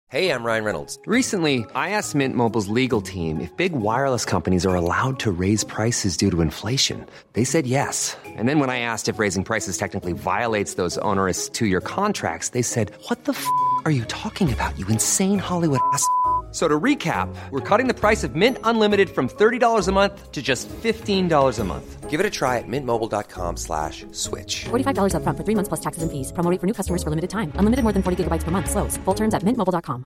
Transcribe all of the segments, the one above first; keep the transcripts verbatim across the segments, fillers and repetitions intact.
Hey, I'm Ryan Reynolds. Recently, I asked Mint Mobile's legal team if big wireless companies are allowed to raise prices due to inflation. They said yes. And then when I asked if raising prices technically violates those onerous two-year contracts, they said, "What the f*** are you talking about, you insane Hollywood ass?" So to recap, we're cutting the price of Mint Unlimited from thirty dollars a month to just fifteen dollars a month. Give it a try at mintmobile.com slash switch. forty-five dollars up front for three months plus taxes and fees. Promo rate for new customers for limited time. Unlimited more than forty gigabytes per month. Slows full terms at mint mobile dot com.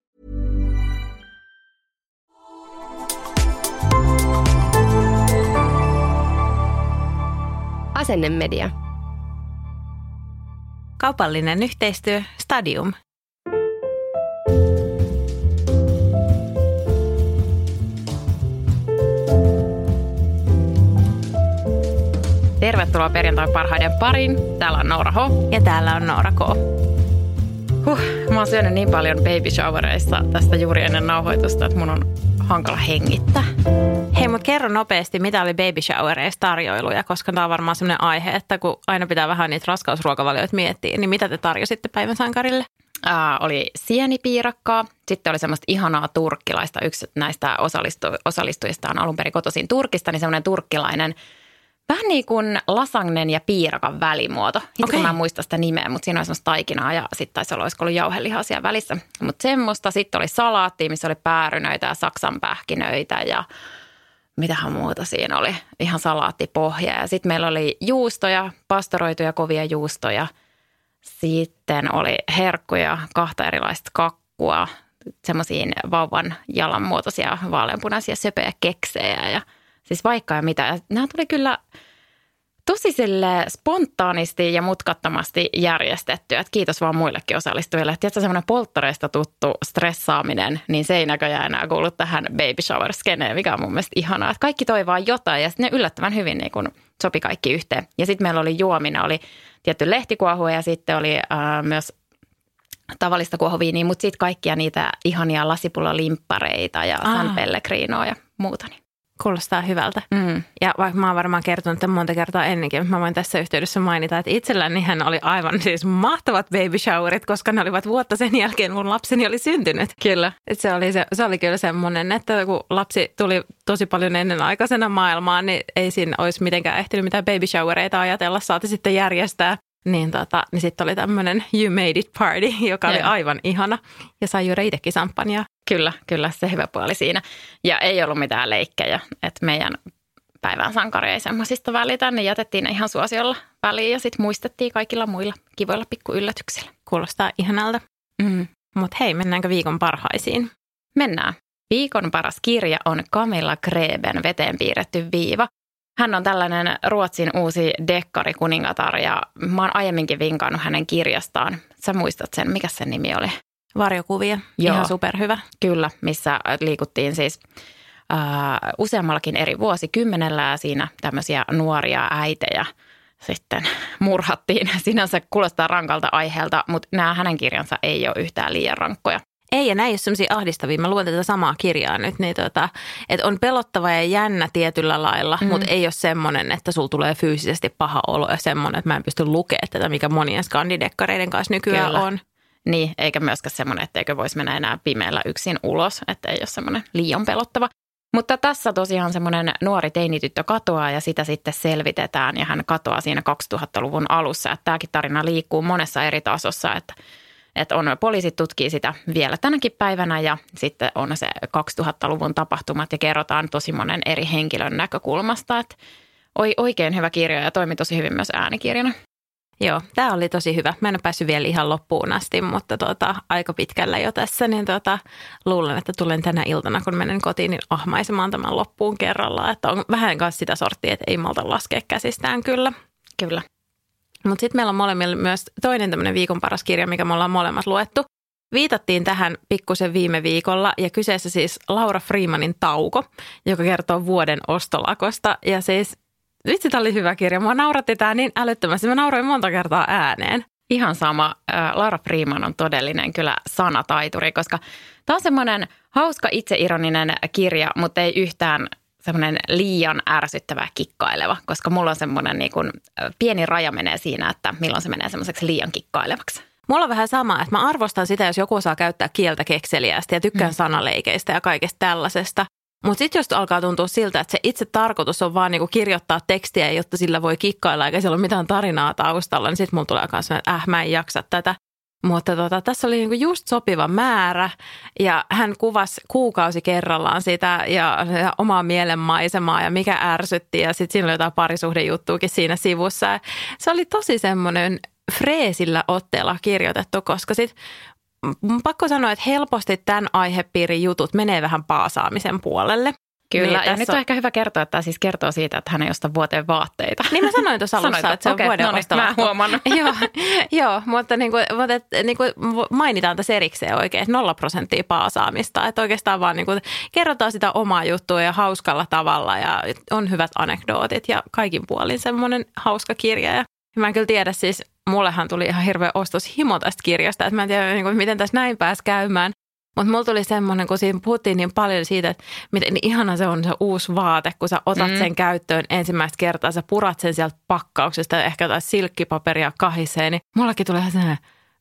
Asennemedia. Kaupallinen yhteistyö Stadium. Tervetuloa perjantain parhaiden pariin. Täällä on Noora H. Ja täällä on Noora K. Huh, mä oon syönyt niin paljon baby showereissa tästä juuri ennen nauhoitusta, että mun on hankala hengittää. Hei, mut kerro nopeasti, mitä oli baby showereissa tarjoiluja, koska tää on varmaan sellainen aihe, että kun aina pitää vähän niitä raskausruokavalioita miettiä, niin mitä te tarjositte päivän sankarille? Ää, oli sienipiirakkaa, sitten oli semmoista ihanaa turkkilaista. Yksi näistä osallistu, osallistujista on alun perin kotoisin Turkista, niin semmoinen turkkilainen, vähän niin kuin lasagnen ja piirakan välimuoto. Itse okay. Mä en muista sitä nimeä, mutta siinä oli semmoista taikinaa ja sitten taisi olla, olisiko ollut jauhelihaa siellä välissä. Mutta semmoista. Sitten oli salaattia, missä oli päärynöitä ja saksanpähkinöitä ja mitähän muuta siinä oli. Ihan salaattipohja. Ja sitten meillä oli juustoja, pastoroituja kovia juustoja. Sitten oli herkkuja, kahta erilaista kakkua, semmoisia vauvan jalan muotoisia vaaleanpunaisia söpöjä keksejä ja siis vaikka ja mitä. Ja nämä tuli kyllä tosi sille spontaanisti ja mutkattomasti järjestettyä. Että kiitos vaan muillekin osallistujille. Tiedätkö, semmoinen polttareista tuttu stressaaminen, niin se ei näköjään enää kuulu tähän baby shower-skeneen, mikä on mun mielestä ihanaa. Että kaikki toi vaan jotain ja sitten ne yllättävän hyvin niin kun sopi kaikki yhteen. Ja sitten meillä oli juomina, oli tietty lehtikuohua ja sitten oli äh, myös tavallista kuohuviiniä, mutta sitten kaikkia niitä ihania lasipullolimppareita ja ah. San Pellegrinoa ja muuta. Niin. Kuulostaa hyvältä. Mm. Ja vaikka mä oon varmaan kertonut tämän monta kertaa ennenkin, mutta mä voin tässä yhteydessä mainita, että itsellänihän oli aivan siis mahtavat baby showerit, koska ne olivat vuotta sen jälkeen, mun lapseni oli syntynyt. Kyllä. Et se, oli se, se oli kyllä semmoinen, että kun lapsi tuli tosi paljon ennen aikaisena maailmaan, niin ei siinä olisi mitenkään ehtinyt mitään baby showereita ajatella, saati sitten järjestää. Niin, tota, niin sitten oli tämmöinen You Made It Party, joka oli aivan ihana ja sai juoda itsekin samppanjaa. Kyllä, kyllä se hyvä puoli siinä. Ja ei ollut mitään leikkejä, että meidän päivän sankari ei semmoisista välitä, niin jätettiin ne ihan suosiolla väliin ja sitten muistettiin kaikilla muilla kivoilla pikkuyllätyksillä. Kuulostaa ihanalta. Mm. Mutta hei, mennäänkö viikon parhaisiin? Mennään. Viikon paras kirja on Camilla Greben Veteen piirretty viiva. Hän on tällainen Ruotsin uusi dekkarikuningatar ja mä oon aiemminkin vinkannut hänen kirjastaan. Sä muistat sen, mikä sen nimi oli? Varjokuvia. Joo. Ihan superhyvä. Kyllä, missä liikuttiin siis äh, useammallakin eri vuosikymmenellä ja siinä tämmöisiä nuoria äitejä sitten murhattiin. Sinänsä kuulostaa rankalta aiheelta, mutta nämä hänen kirjansa ei ole yhtään liian rankkoja. Ei, ja näin ei ole sellaisia ahdistavia. Mä luen tätä samaa kirjaa nyt, niin tota, että on pelottava ja jännä tietyllä lailla, mm. mutta ei ole semmoinen, että sulla tulee fyysisesti paha olo ja semmoinen, että mä en pysty lukemaan tätä, mikä monien skandidekkareiden kanssa nykyään Kyllä. on. Niin, eikä myöskään semmoinen, etteikö voisi mennä enää pimeällä yksin ulos, että ei ole semmoinen liian pelottava. Mutta tässä tosiaan semmoinen nuori teinityttö katoaa ja sitä sitten selvitetään ja hän katoaa siinä kaksituhattaluvun alussa. Että tämäkin tarina liikkuu monessa eri tasossa, että Että on, poliisit tutkii sitä vielä tänäkin päivänä ja sitten on se kaksituhattaluvun tapahtumat ja kerrotaan tosi monen eri henkilön näkökulmasta. Että oikein hyvä kirja ja toimi tosi hyvin myös äänikirjana. Joo, tämä oli tosi hyvä. Mä en ole päässyt vielä ihan loppuun asti, mutta tota, aika pitkällä jo tässä, niin tota, luulen, että tulen tänä iltana, kun menen kotiin, niin ahmaisemaan tämän loppuun kerrallaan. Että on vähän kanssa sitä sorttia, että ei malta laskea käsistään kyllä. Kyllä. Mutta sitten meillä on molemmilla myös toinen tämmöinen viikon paras kirja, mikä me ollaan molemmat luettu. Viitattiin tähän pikkusen viime viikolla ja kyseessä siis Laura Freemanin Tauko, joka kertoo vuoden ostolakosta. Ja siis, vitsi, tämä oli hyvä kirja. Mua nauratti tämä niin älyttömästi. Mä nauroin monta kertaa ääneen. Ihan sama. Laura Freeman on todellinen kyllä sanataituri, koska tämä on semmoinen hauska itseironinen kirja, mutta ei yhtään semmoinen liian ärsyttävä kikkaileva, koska mulla on semmoinen niin kuin pieni raja menee siinä, että milloin se menee semmoiseksi liian kikkailevaksi. Mulla on vähän sama, että mä arvostan sitä, jos joku osaa käyttää kieltä kekseliästi ja tykkään mm. sanaleikeistä ja kaikesta tällaisesta. Mutta sitten jos alkaa tuntua siltä, että se itse tarkoitus on vaan niinku kirjoittaa tekstiä, jotta sillä voi kikkailla eikä siellä ole mitään tarinaa taustalla, niin sitten mulla tulee kanssa, että äh, mä en jaksa tätä. Mutta tota, tässä oli niinku just sopiva määrä ja hän kuvasi kuukausi kerrallaan sitä ja, ja omaa mielenmaisemaa ja mikä ärsytti ja sitten siinä oli jotain parisuhdejuttuukin siinä sivussa. Se oli tosi semmoinen freesillä otteella kirjoitettu, koska sitten pakko sanoa, että helposti tämän aihepiirin jutut menee vähän paasaamisen puolelle. Kyllä, niin ja nyt on ehkä hyvä kertoa, että tämä siis kertoo siitä, että hän ei osta vuoteen vaatteita. Niin mä sanoin tuossa alussa, Sanoit, että se on okay, vuoden no ostava. Mä huomannut. joo, joo, mutta niin kuin, niin kuin mainitaan tässä erikseen oikein, että nolla prosenttia paasaamista. Että oikeastaan vaan niin kuin kerrotaan sitä omaa juttua ja hauskalla tavalla ja on hyvät anekdootit ja kaikin puolin semmoinen hauska kirja. Ja mä en kyllä tiedä siis, mullehan tuli ihan hirveä ostoshimo tästä kirjasta, että mä en tiedä niin kuin, miten tässä näin pääsi käymään. Mutta mulla tuli semmoinen, kun siinä puhuttiin niin paljon siitä, että miten niin ihana se on se uusi vaate, kun sä otat mm. sen käyttöön ensimmäistä kertaa, sä purat sen sieltä pakkauksesta ja ehkä jotain silkkipaperia kahisee, niin mullakin tulee sellainen,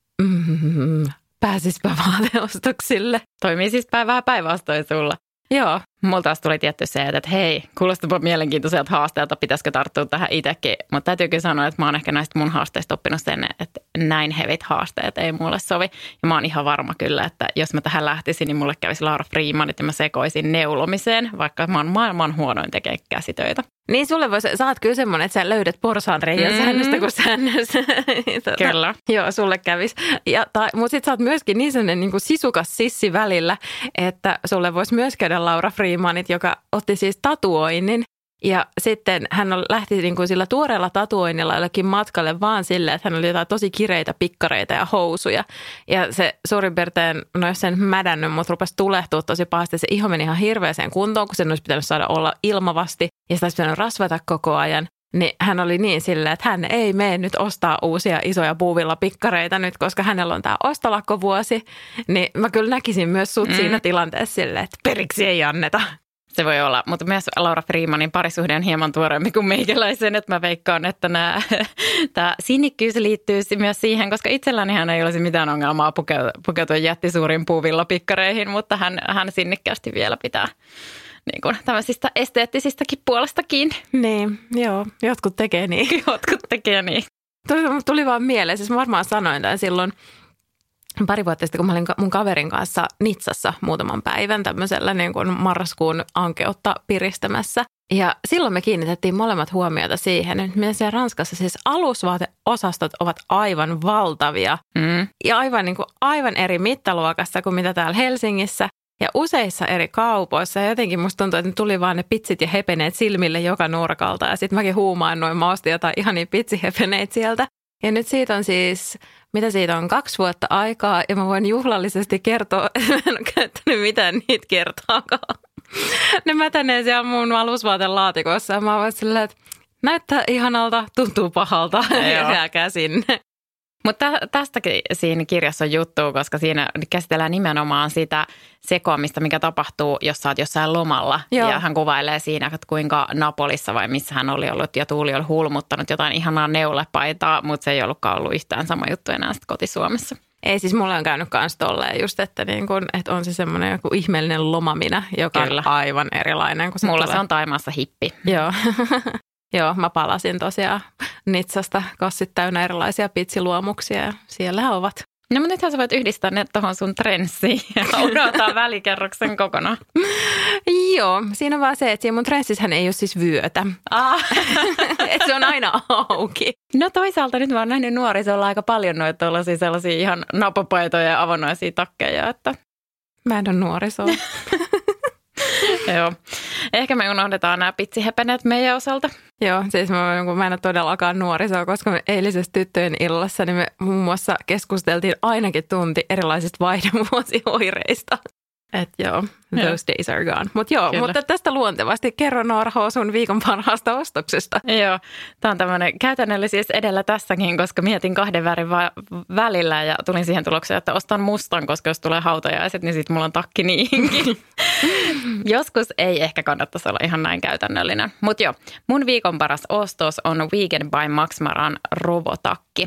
mm, pääsispä vaateostoksille. Toimii siis vähän päinvastoin sulla. Joo. Mulla taas tuli tietty se, että hei, kuulostapa mielenkiintoiselta haasteelta, pitäisikö tarttua tähän itsekin. Mutta täytyykin sanoa, että mä oon ehkä näistä mun haasteista oppinut sen, että näin hevit haasteet ei mulle sovi. Ja mä oon ihan varma kyllä, että jos mä tähän lähtisin, niin mulle kävisi Laura Freemanit ja mä sekoisin neulomiseen, vaikka mä oon maailman huonoin tekee käsitöitä. Niin sulle voisi, sä oot kyllä semmoinen, että sä löydät porsaanreiän mm-hmm. säännöstä kuin säännössä. Kyllä. Joo, sulle kävisi. Mutta sit sä oot myöskin niin sellainen niin kuin sisukas sissi välillä, että sulle voisi myös käydä Laura Freemanit, joka otti siis tatuoinnin. Ja sitten hän lähti niin kuin sillä tuoreella tatuoinnilla jollekin matkalle vaan silleen, että hän oli jotain tosi kireitä pikkareita ja housuja. Ja se suurin piirtein, no jos sen mädännyt, mutta rupesi tulehtua tosi pahasti. Se iho meni ihan hirveäseen kuntoon, kun sen olisi pitänyt saada olla ilmavasti ja sitä olisi pitänyt rasvata koko ajan. Niin hän oli niin silleen, että hän ei mene nyt ostaa uusia isoja puuvilla pikkareita nyt, koska hänellä on tämä ostolakkovuosi. Niin mä kyllä näkisin myös sut mm. siinä tilanteessa silleen, että periksi ei anneta. Se voi olla, mutta myös Laura Freemanin parisuhde on hieman tuoreempi kuin meikäläisen, että mä veikkaan, että nämä, tämä sinikkyys liittyy myös siihen, koska itsellänihän ei olisi mitään ongelmaa pukeutua jättisuuriin puuvillapikkareihin, mutta hän, hän sinnikkäästi vielä pitää niin kuin tämmöisistä esteettisistäkin puolesta kiinni. Niin, joo, jotkut tekee niin. Jotkut tekee niin. Tuli, tuli vaan mieleen, siis mä varmaan sanoin tämän silloin pari vuotta sitten, kun mä olin mun kaverin kanssa Nitsassa muutaman päivän tämmöisellä niin kuin marraskuun ankeutta piristämässä. Ja silloin me kiinnitettiin molemmat huomiota siihen, että miten siellä Ranskassa siis alusvaateosastot ovat aivan valtavia. Mm. Ja aivan, niin kuin, aivan eri mittaluokassa kuin mitä täällä Helsingissä. Ja useissa eri kaupoissa. Ja jotenkin musta tuntuu, että ne tuli vaan ne pitsit ja hepeneet silmille joka nurkalta. Ja sitten mäkin huumaannuin, mä ostin jotain ihania pitsihepeneitä sieltä. Ja nyt siitä on siis, mitä siitä on, kaksi vuotta aikaa ja mä voin juhlallisesti kertoa, että mä en ole käyttänyt mitään niitä kertaakaan. Ne mätänee siellä mun alusvaatelaatikossa ja mä voin silleen, että näyttää ihanalta, tuntuu pahalta ja jääkää sinne. Mutta tästäkin siinä kirjassa on juttua, koska siinä käsitellään nimenomaan sitä sekoamista, mikä tapahtuu, jos sä oot jossain lomalla. Joo. Ja hän kuvailee siinä, että kuinka Napolissa vai missä hän oli ollut ja Tuuli oli hulmuttanut jotain ihanaa neulepaitaa, mutta se ei ollutkaan ollut yhtään sama juttu enää sitten koti-Suomessa. Ei, siis mulla on käynyt kans tolleen just, että, niin kun, että on se semmoinen joku ihmeellinen lomaminä, joka Kyllä. on aivan erilainen. Kun se mulla tulee. Se on Taimaassa hippi. Joo. Joo, mä palasin tosiaan Nitsasta kassit täynnä erilaisia pitsiluomuksia ja siellä ovat. No mutta nythän sä voit yhdistää ne tuohon sun trenssiin ja unohtaa välikerroksen kokonaan. Joo, siinä on vaan se, että siinä mun trenssissähän ei ole siis vyötä. Ah. Että se on aina auki. No toisaalta nyt mä oon nähnyt nuorisolla aika paljon noita sellaisia ihan napapaitoja ja avonaisia takkeja. Että... Mä en ole nuorisoa. Joo. Ehkä me unohdetaan nämä pitsihepeneet meidän osalta. Joo, siis mä, mä en ole todellakaan nuorisoa, koska me eilisessä tyttöjen illassa niin me muun muassa keskusteltiin ainakin tunti erilaisista vaihdevuosioireista. Että joo, those days are gone. Mut joo, mutta tästä luontevasti kerro Noora sun viikon parhaasta ostoksesta. Joo, tämä on tämmöinen käytännöllisyys edellä tässäkin, koska mietin kahden värin va- välillä ja tulin siihen tulokseen, että ostan mustan, koska jos tulee hautajaiset, niin sitten mulla on takki niihinkin. Joskus ei ehkä kannattaisi olla ihan näin käytännöllinen. Mutta joo, mun viikon paras ostos on Vegan by Max Maran robotakki.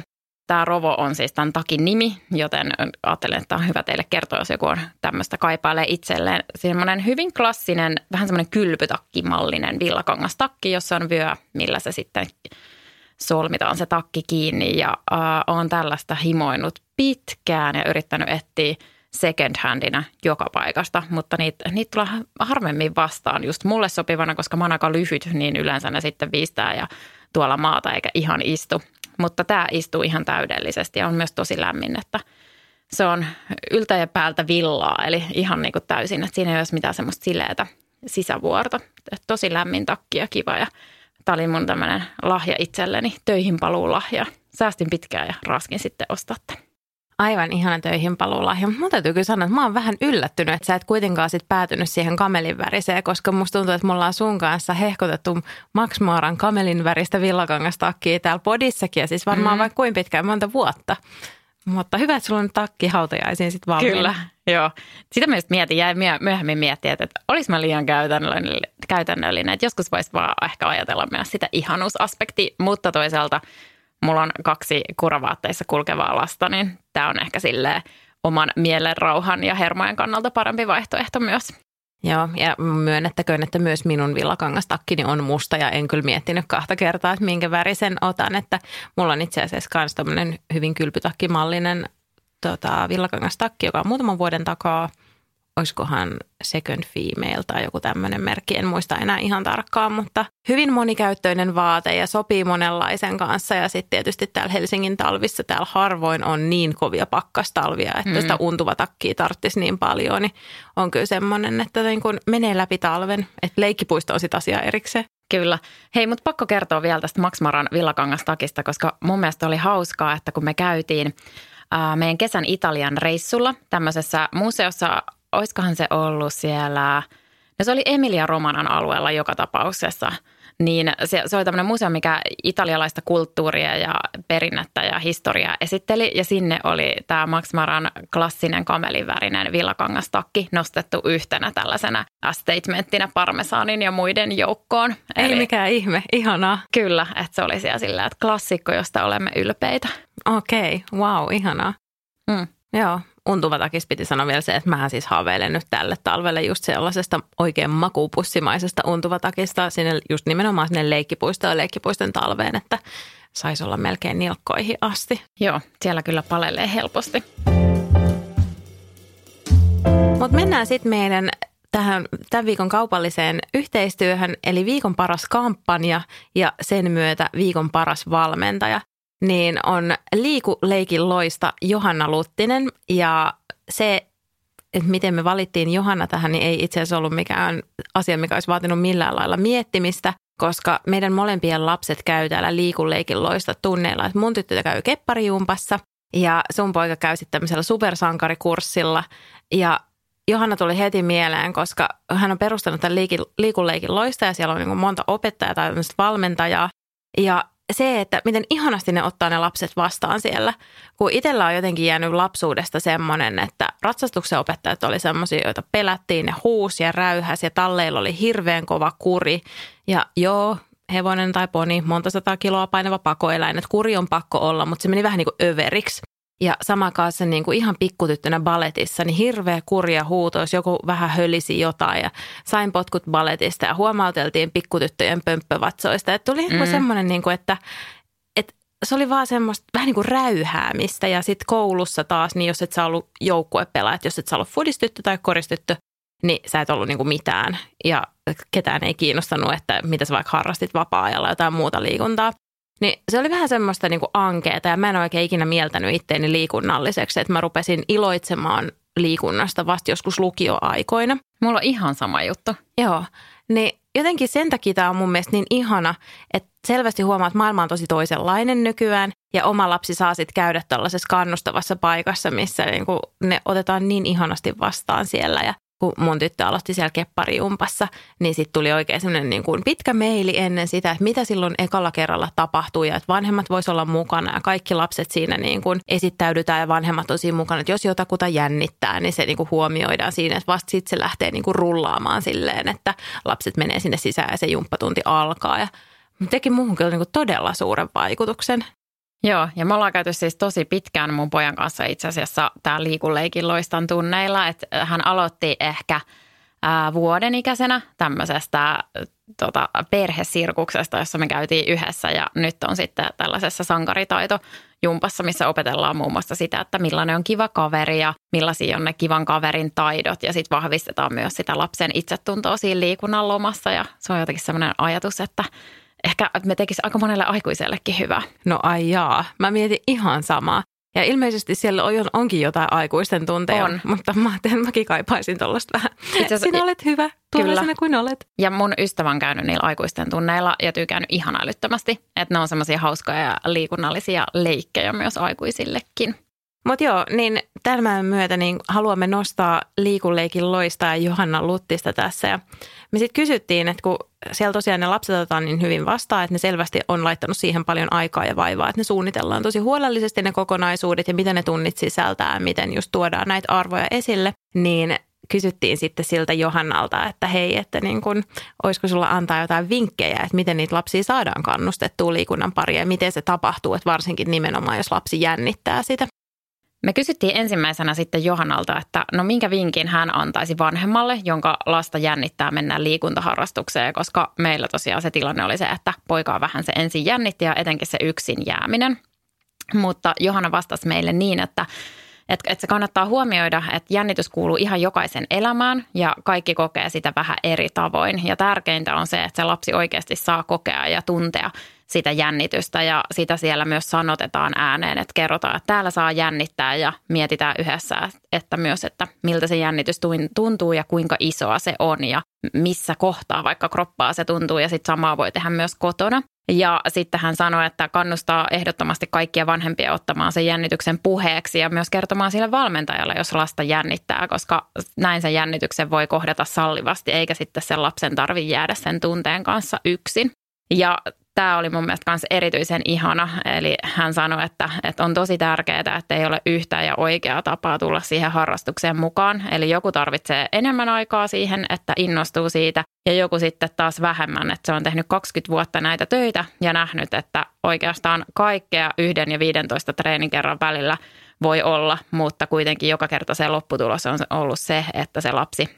Tämä Rovo on siis tämän takin nimi, joten ajattelen, että on hyvä teille kertoa, jos joku on tämmöistä kaipailee itselleen. Semmoinen hyvin klassinen, vähän semmoinen kylpytakkimallinen villakangastakki, jossa on vyö, millä se sitten solmitaan se takki kiinni. Ja äh, olen tällaista himoinut pitkään ja yrittänyt etsiä second handina joka paikasta, mutta niitä, niitä tulee harvemmin vastaan just mulle sopivana, koska mä oon aika lyhyt, niin yleensä ne sitten viistää ja tuolla maata eikä ihan istu. Mutta tämä istuu ihan täydellisesti ja on myös tosi lämmin, että se on yltä ja päältä villaa, eli ihan niin kuin täysin, että siinä ei ole mitään semmoista sileätä sisävuorta. Että tosi lämmin takki ja kiva ja tämä oli mun tämmöinen lahja itselleni, töihin paluulahja. Säästin pitkään ja raskin sitten ostaa tämän. Aivan ihana töihin paluulahja. Mun täytyy kyllä sanoa, että mä oon vähän yllättynyt, että sä et kuitenkaan sit päätynyt siihen kamelin väriseen, koska musta tuntuu, että me ollaan sun kanssa hehkotettu Max Maran kamelin väristä villakangastakkia täällä podissakin ja siis varmaan mm. vaikka kuinka pitkään, monta vuotta. Mutta hyvä, että sulla on takki hautajaisiin sitten valmiina. Kyllä, joo. Sitä myös mietin, jäi myöhemmin miettiä, että olisi mä liian käytännöllinen, käytännöllinen. Että joskus voisi vaan ehkä ajatella myös sitä ihanuusaspektia, mutta toisaalta mulla on kaksi kuravaatteissa kulkevaa lasta, niin tämä on ehkä silleen oman mielen rauhan ja hermojen kannalta parempi vaihtoehto myös. Joo, ja myönnettäköön, että myös minun villakangastakkini on musta ja en kyllä miettinyt kahta kertaa, että minkä värisen otan. Että mulla on itse asiassa myös tämmöinen hyvin kylpytakkimallinen tota, villakangastakki, joka on muutaman vuoden takaa. Olisikohan Second Female tai joku tämmöinen merkki, en muista enää ihan tarkkaan, mutta hyvin monikäyttöinen vaate ja sopii monenlaisen kanssa. Ja sitten tietysti täällä Helsingin talvissa täällä harvoin on niin kovia pakkastalvia, että mm. sitä untuvatakkia tarvitsisi niin paljon. Niin on kyllä semmoinen, että niin kun menee läpi talven, että leikkipuisto on sitten asia erikseen. Kyllä. Hei, mutta pakko kertoa vielä tästä Max Maran villakangastakista, koska mun mielestä oli hauskaa, että kun me käytiin ää, meidän kesän Italian reissulla tämmöisessä museossa, oiskohan se ollut siellä, no se oli Emilia Romanan alueella joka tapauksessa, niin se, se oli tämmöinen museo, mikä italialaista kulttuuria ja perinnettä ja historiaa esitteli. Ja sinne oli tämä Max Maran klassinen kamelivärinen villakangastakki nostettu yhtenä tällaisena statementtina parmesaanin ja muiden joukkoon. Ei Eli, mikään ihme, ihanaa. Kyllä, että se oli siellä sillä, että klassikko, josta olemme ylpeitä. Okei, okay, wow, ihanaa. Mm. Joo. Untuvatakissa piti sanoa vielä se, että mähän siis haaveilen nyt tälle talvelle just sellaisesta oikein makuupussimaisesta untuvatakista sinne just nimenomaan sinne leikkipuistoon ja leikkipuiston talveen, että saisi olla melkein nilkkoihin asti. Joo, siellä kyllä palelee helposti. Mutta mennään sitten meidän tähän tämän viikon kaupalliseen yhteistyöhön, eli viikon paras kampanja ja sen myötä viikon paras valmentaja. Niin on Liiku leikin loista Johanna Luttinen ja se, että miten me valittiin Johanna tähän, niin ei itse asiassa ollut mikään asia, mikä olisi vaatinut millään lailla miettimistä, koska meidän molempien lapset käy täällä Liiku leikin loista tunneilla, että mun tyttö käy kepparijumpassa ja sun poika käy sitten tämmöisellä supersankarikurssilla ja Johanna tuli heti mieleen, koska hän on perustanut tämän Liiku leikin loista ja siellä on niin kuin monta opettajaa tai valmentajaa ja se, että miten ihanasti ne ottaa ne lapset vastaan siellä, kun itsellä on jotenkin jäänyt lapsuudesta semmoinen, että ratsastuksen opettajat oli semmoisia, joita pelättiin, ne huusi ja räyhäsi ja talleilla oli hirveän kova kuri. Ja joo, hevonen tai poni, monta sataa kiloa painava pakoeläin, että kuri on pakko olla, mutta se meni vähän niin kuin överiksi. Ja sama kanssa niin kuin ihan pikkutyttönä baletissa, niin hirveä kurja huuto, jos joku vähän hölisi jotain ja sain potkut baletista ja huomauteltiin pikkutyttöjen pömppävatsoista. Että tuli mm. semmoinen, niin kuin, että, että se oli vaan semmoista vähän niin kuin räyhäämistä ja sitten koulussa taas, niin jos et sä ollut joukkuepelaaja, jos et sä ollut fudistyttö tai koristyttö, niin sä et ollut niin kuin mitään ja ketään ei kiinnostanut, että mitä sä vaikka harrastit vapaa-ajalla jotain muuta liikuntaa. Niin se oli vähän semmoista niin kuin ankeeta ja mä en oikein ikinä mieltänyt itteeni liikunnalliseksi, että mä rupesin iloitsemaan liikunnasta vasta joskus lukioaikoina. Mulla on ihan sama juttu. Joo, niin jotenkin sen takia tämä on mun mielestä niin ihana, että selvästi huomaa, että maailma on tosi toisenlainen nykyään ja oma lapsi saa sitten käydä tällaisessa kannustavassa paikassa, missä niin kuin ne otetaan niin ihanasti vastaan siellä ja kun mun tyttö aloitti siellä kepparijumpassa, niin sitten tuli oikein semmoinen niin kuin pitkä meili ennen sitä, että mitä silloin ekalla kerralla tapahtui ja että vanhemmat vois olla mukana ja kaikki lapset siinä niin kuin esittäydytään ja vanhemmat on siinä mukana. Että jos jotakuta jännittää, niin se niin kuin huomioidaan siinä, että vasta sitten se lähtee niin kuin rullaamaan silleen, että lapset menee sinne sisään ja se jumppatunti alkaa ja teki muuhun kyllä niin kuin todella suuren vaikutuksen. Joo, ja me ollaan käyty siis tosi pitkään mun pojan kanssa itse asiassa tää liikunleikin loistan tunneilla, että hän aloitti ehkä ää, vuoden ikäisenä tämmöisestä tota, perhesirkuksesta, jossa me käytiin yhdessä ja nyt on sitten tällaisessa sankaritaitojumpassa, missä opetellaan muun muassa sitä, että millainen on kiva kaveri ja millaisia on ne kivan kaverin taidot ja sitten vahvistetaan myös sitä lapsen itsetuntoa siinä liikunnan lomassa ja se on jotenkin semmoinen ajatus, että ehkä me tekisi aika monelle aikuisellekin hyvää. No ai jaa, mä mietin ihan samaa. Ja ilmeisesti siellä on, onkin jotain aikuisten tunteja, on. Mutta mä ajattelin, että mäkin kaipaisin tuollaista vähän. Asiassa, sinä olet hyvä, tuollaisena kuin olet. Ja mun ystävä on käynyt niillä aikuisten tunneilla ja tyykännyt ihan älyttömästi. Että ne on semmoisia hauskoja ja liikunnallisia leikkejä myös aikuisillekin. Mutta joo, niin tämän myötä niin haluamme nostaa liikunleikin loistaa Johanna Luttista tässä. Ja me sitten kysyttiin, että kun siellä tosiaan ne lapset otetaan niin hyvin vastaan, että ne selvästi on laittanut siihen paljon aikaa ja vaivaa, että ne suunnitellaan tosi huolellisesti ne kokonaisuudet ja miten ne tunnit sisältää, miten just tuodaan näitä arvoja esille, niin kysyttiin sitten siltä Johannalta, että hei, että niin kun, olisiko sulla antaa jotain vinkkejä, että miten niitä lapsia saadaan kannustettua liikunnan pariin ja miten se tapahtuu, että varsinkin nimenomaan, jos lapsi jännittää sitä. Me kysyttiin ensimmäisenä sitten Johannalta, että no minkä vinkin hän antaisi vanhemmalle, jonka lasta jännittää mennä liikuntaharrastukseen, koska meillä tosiaan se tilanne oli se, että poikaa vähän se ensin jännitti ja etenkin se yksin jääminen. Mutta Johanna vastasi meille niin, että, että, että se kannattaa huomioida, että jännitys kuuluu ihan jokaisen elämään ja kaikki kokee sitä vähän eri tavoin. Ja tärkeintä on se, että se lapsi oikeasti saa kokea ja tuntea sitä jännitystä ja sitä siellä myös sanotetaan ääneen, että kerrotaan, että täällä saa jännittää ja mietitään yhdessä, että myös, että miltä se jännitys tuntuu ja kuinka isoa se on ja missä kohtaa vaikka kroppaa se tuntuu ja sitten samaa voi tehdä myös kotona. Ja sitten hän sanoi, että kannustaa ehdottomasti kaikkia vanhempia ottamaan sen jännityksen puheeksi ja myös kertomaan sille valmentajalle, jos lasta jännittää, koska näin sen jännityksen voi kohdata sallivasti eikä sitten sen lapsen tarvitse jäädä sen tunteen kanssa yksin. Ja tämä oli mun mielestä myös erityisen ihana, eli hän sanoi, että, että on tosi tärkeää, että ei ole yhtä ja oikeaa tapaa tulla siihen harrastukseen mukaan. Eli joku tarvitsee enemmän aikaa siihen, että innostuu siitä ja joku sitten taas vähemmän, että se on tehnyt kaksikymmentä vuotta näitä töitä ja nähnyt, että oikeastaan kaikkea yhden ja viidentoista treenin kerran välillä voi olla, mutta kuitenkin joka kerta se lopputulos on ollut se, että se lapsi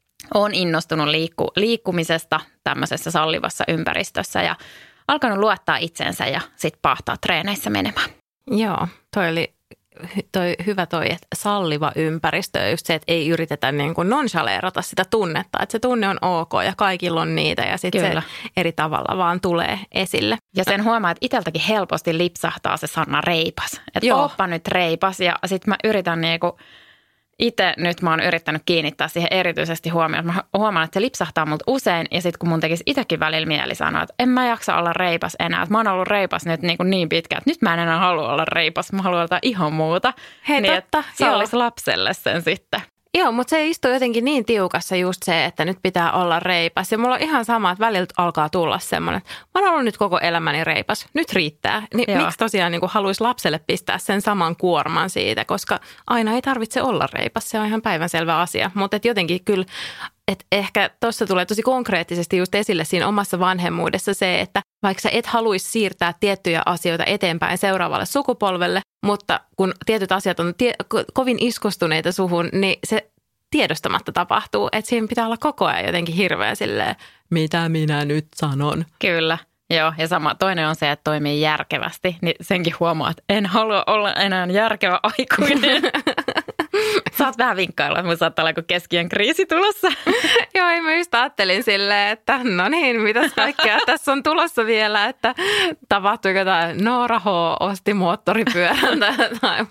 on innostunut liikku, liikkumisesta tämmöisessä sallivassa ympäristössä ja alkanut luottaa itsensä ja sitten pahtaa treeneissä menemään. Joo, toi oli toi, hyvä toi, että salliva ympäristö, just se, että ei yritetä niin kuin nonchaleerata sitä tunnetta, että se tunne on ok ja kaikilla on niitä ja sitten se eri tavalla vaan tulee esille. Ja sen huomaa, että itseltäkin helposti lipsahtaa se sana reipas, että ooppa nyt reipas ja sitten mä yritän niinku itse nyt mä oon yrittänyt kiinnittää siihen erityisesti huomioon. Mä huomaan, että se lipsahtaa multa usein ja sitten kun mun tekisi itsekin välillä mieli sanoa, että en mä jaksa olla reipas enää. Että mä oon ollut reipas nyt niin, niin pitkään, että nyt mä en enää halua olla reipas. Mä haluan jotain ihan muuta. Hei niin, totta. Sallisi lapselle sen sitten. Joo, mutta se istuu jotenkin niin tiukassa just se, että nyt pitää olla reipas. Ja mulla on ihan sama, että välillä alkaa tulla semmoinen, että mä oon ollut nyt koko elämäni reipas, nyt riittää. Ni, miksi tosiaan niin haluaisi lapselle pistää sen saman kuorman siitä, koska aina ei tarvitse olla reipas, se on ihan päivänselvä asia. Mutta jotenkin kyllä, että ehkä tuossa tulee tosi konkreettisesti just esille siinä omassa vanhemmuudessa se, että vaikka sä et haluaisi siirtää tiettyjä asioita eteenpäin seuraavalle sukupolvelle, mutta kun tietyt asiat on tie- kovin iskostuneita suhun, niin se tiedostamatta tapahtuu. Että siinä pitää olla koko ajan jotenkin hirveän silleen, mitä minä nyt sanon. Kyllä, joo. Ja sama toinen on se, että toimii järkevästi. Niin senkin huomaa, että en halua olla enää järkevä aikuinen. Saat vähän vinkkailla, että mun saattaa olla joku keskiön kriisi tulossa. Joo, ei mä just ajattelin silleen, että no niin, mitäs kaikkea tässä on tulossa vielä, että tapahtuiko jotain, Noora H. osti moottoripyörän tai jotain,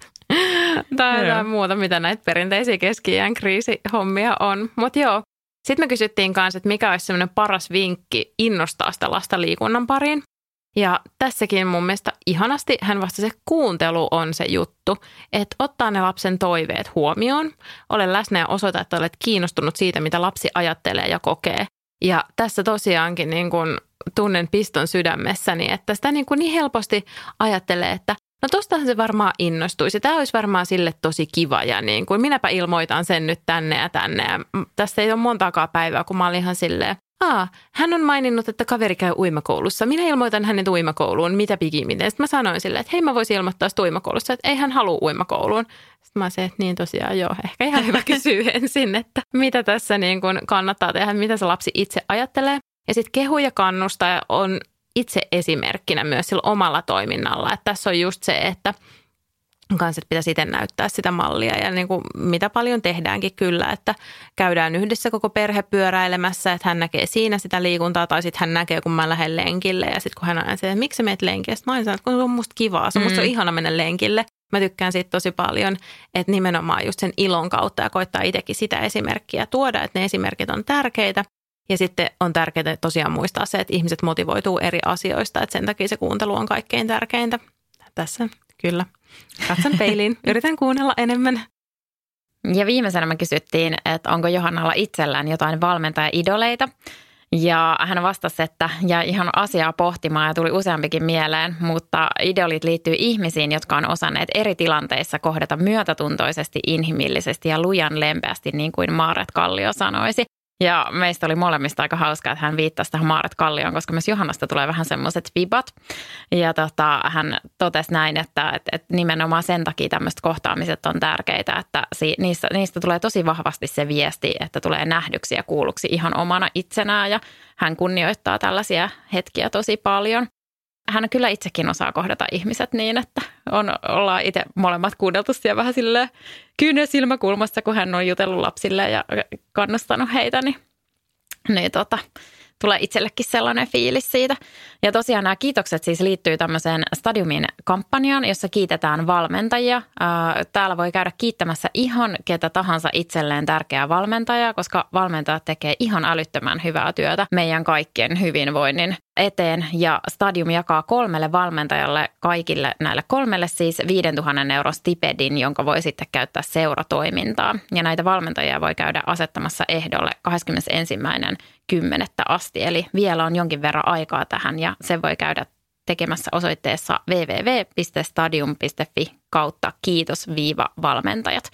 tai jotain muuta, mitä näitä perinteisiä keski-iän kriisihommia on. Mutta joo, sitten me kysyttiin kanssa, että mikä olisi semmoinen paras vinkki innostaa sitä lasta liikunnan pariin. Ja tässäkin mun mielestä ihanasti hän vastasi, että kuuntelu on se juttu, että ottaa ne lapsen toiveet huomioon, ole läsnä ja osoita, että olet kiinnostunut siitä, mitä lapsi ajattelee ja kokee. Ja tässä tosiaankin niin kun tunnen piston sydämessäni, että sitä niin, kun niin helposti ajattelee, että no tostahan se varmaan innostuisi. Tämä olisi varmaan sille tosi kiva ja niin kuin minäpä ilmoitan sen nyt tänne ja tänne. Ja tässä ei ole montaakaan päivää, kun mä olin ihan silleen, Aa, hän on maininnut, että kaveri käy uimakoulussa. Minä ilmoitan hänet uimakouluun, mitä pikimiten. Sitten mä sanoin silleen, että hei, mä voisin ilmoittaa sitä uimakoulussa, että ei hän halua uimakouluun. Sitten mä sanoin, että niin tosiaan joo, ehkä ihan hyvä kysyä ensin, että mitä tässä niin kuin kannattaa tehdä, mitä se lapsi itse ajattelee. Ja sitten kehu ja kannustaja on itse esimerkkinä myös sillä omalla toiminnalla. Että tässä on just se, että kanssa pitäisi itse näyttää sitä mallia ja niin kuin mitä paljon tehdäänkin kyllä, että käydään yhdessä koko perhe pyöräilemässä, että hän näkee siinä sitä liikuntaa tai sitten hän näkee, kun mä lähden lenkille ja sitten kun hän on se, että miksi sä menet lenkille, sitten mä aina sanon, että kun se on musta kivaa, se on musta mm. ihana mennä lenkille. Mä tykkään siitä tosi paljon, että nimenomaan just sen ilon kautta ja koittaa itsekin sitä esimerkkiä tuoda, että ne esimerkit on tärkeitä. Ja sitten on tärkeää tosiaan muistaa se, että ihmiset motivoituu eri asioista, että sen takia se kuuntelu on kaikkein tärkeintä. Tässä kyllä. Katson peiliin. Yritän kuunnella enemmän. Ja viimeisenä me kysyttiin, että onko Johannalla itsellään jotain valmentaja-idoleita. Ja hän vastasi, että jäi ihan asiaa pohtimaan ja tuli useampikin mieleen, mutta idolit liittyy ihmisiin, jotka on osanneet eri tilanteissa kohdata myötätuntoisesti, inhimillisesti ja lujan lempeästi, niin kuin Maaret Kallio sanoisi. Ja meistä oli molemmista aika hauskaa, että hän viittasi tähän Maaret Kallioon, koska myös Johannasta tulee vähän semmoiset vibat. Ja tota, hän totesi näin, että, että, että nimenomaan sen takia tämmöiset kohtaamiset on tärkeitä, että si, niistä, niistä tulee tosi vahvasti se viesti, että tulee nähdyksi ja kuulluksi ihan omana itsenään ja hän kunnioittaa tällaisia hetkiä tosi paljon. Hän kyllä itsekin osaa kohdata ihmiset niin, että on, ollaan itse molemmat kuunneltu siellä vähän silleen kyynel silmäkulmassa, kun hän on jutellut lapsille ja kannustanut heitä, niin, niin tota, tulee itsellekin sellainen fiilis siitä. Ja tosiaan nämä kiitokset siis liittyy tämmöiseen Stadiumin kampanjaan, jossa kiitetään valmentajia. Täällä voi käydä kiittämässä ihan ketä tahansa itselleen tärkeää valmentajaa, koska valmentajat tekee ihan älyttömän hyvää työtä meidän kaikkien hyvinvoinnin eteen. Ja Stadium jakaa kolmelle valmentajalle, kaikille näille kolmelle siis viisituhatta euron stipendin, jonka voi sitten käyttää seuratoimintaan. Ja näitä valmentajia voi käydä asettamassa ehdolle kahdeskymmenesensimmäinen kymmenettä asti. Eli vielä on jonkin verran aikaa tähän ja se voi käydä tekemässä osoitteessa double-u double-u double-u piste stadium piste fi kautta kiitos-valmentajat.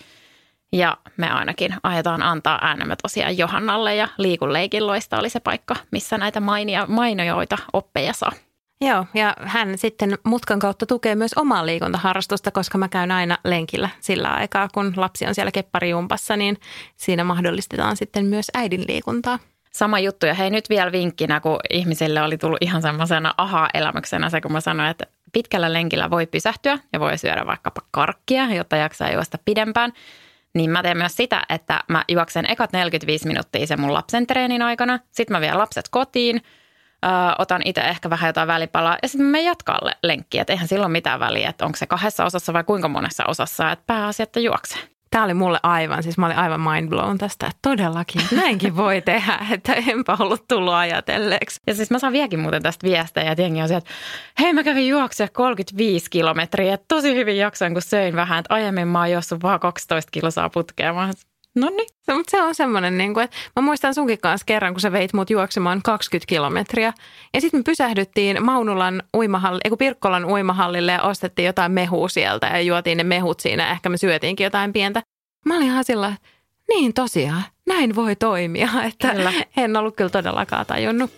Ja me ainakin aiotaan antaa äänemme tosiaan Johannalle ja Liikun leikinloista oli se paikka, missä näitä mainia, mainojoita oppeja saa. Joo, ja hän sitten mutkan kautta tukee myös omaa liikuntaharrastusta, koska mä käyn aina lenkillä sillä aikaa, kun lapsi on siellä kepparijumpassa, niin siinä mahdollistetaan sitten myös äidin liikuntaa. Sama juttu ja hei nyt vielä vinkkinä, kun ihmisille oli tullut ihan semmoisena aha-elämyksenä se, kun mä sanoin, että pitkällä lenkillä voi pysähtyä ja voi syödä vaikkapa karkkia, jotta jaksaa juosta pidempään. Niin mä teen myös sitä, että mä juoksen ekat neljäkymmentäviisi minuuttia sen mun lapsen treenin aikana. Sitten mä vien lapset kotiin, ö, otan itse ehkä vähän jotain välipalaa ja sitten mä menen jatkaa lenkkiä. Että eihän silloin mitään väliä, että onko se kahdessa osassa vai kuinka monessa osassa, että pääasia, että juoksee. Tämä oli mulle aivan, siis mä olin aivan mind blown tästä, että todellakin näinkin voi tehdä, että enpä ollut tullut ajatelleeksi. Ja siis mä saan vieläkin muuten tästä viestejä, että jengi on sieltä, että hei mä kävin juoksua kolmekymmentäviisi kilometriä, että tosi hyvin jaksoin, kun söin vähän, että aiemmin mä oon juossut vaan kaksitoista kilosaa putkea. Mä no niin. Se, mutta se on semmoinen, niin kuin, että mä muistan sunkin kanssa kerran, kun sä veit mut juoksemaan kaksikymmentä kilometriä. Ja sitten me pysähdyttiin Maunulan uimahalli, eiku Pirkkolan uimahallille ja ostettiin jotain mehua sieltä ja juotiin ne mehut siinä. Ehkä me syötiinkin jotain pientä. Mä olin ihan sillä, että niin tosiaan, näin voi toimia. Että kyllä. En ollut kyllä todellakaan tajunnut.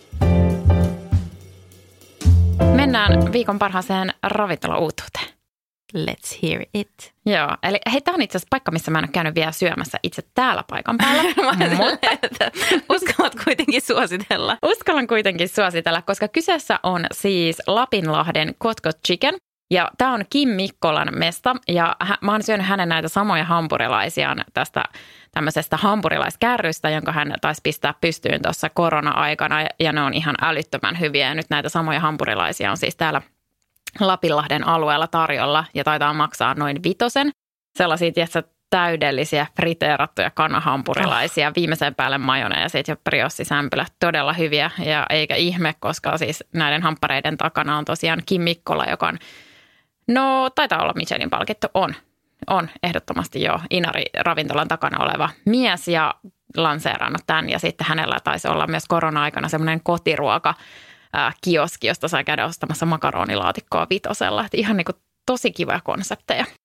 Mennään viikon parhaaseen ravintolauutuuteen. Let's hear it. Joo, eli hei, tämä on itse asiassa paikka, missä mä en ole käynyt vielä syömässä itse täällä paikan päällä. Mutta uskallat kuitenkin suositella. Uskallan kuitenkin suositella, koska kyseessä on siis Lapinlahden Kotkot Chicken. Ja tämä on Kim Mikkolan mesta ja hä, mä oon syönyt hänen näitä samoja hampurilaisiaan tästä tämmöisestä hampurilaiskärrystä, jonka hän taisi pistää pystyyn tuossa korona-aikana ja ne on ihan älyttömän hyviä. Ja nyt näitä samoja hampurilaisia on siis täällä Lapinlahden alueella tarjolla ja taitaa maksaa noin vitosen. Sellaisia, tiedätkö, täydellisiä friteerattuja kanahampurilaisia, oh. viimeisen päälle majoneesit ja briossisämpylät, todella hyviä ja eikä ihme, koska siis näiden hamppareiden takana on tosiaan Kim Mikkola, joka on, no taitaa olla Michelin palkittu, on, on ehdottomasti jo Inari-ravintolan takana oleva mies ja lanseerannut tämän ja sitten hänellä taisi olla myös korona-aikana semmoinen kotiruoka kioski, josta sai käydä ostamassa makaronilaatikkoa vitosella. Että ihan niin kuin tosi kivoja konsepteja.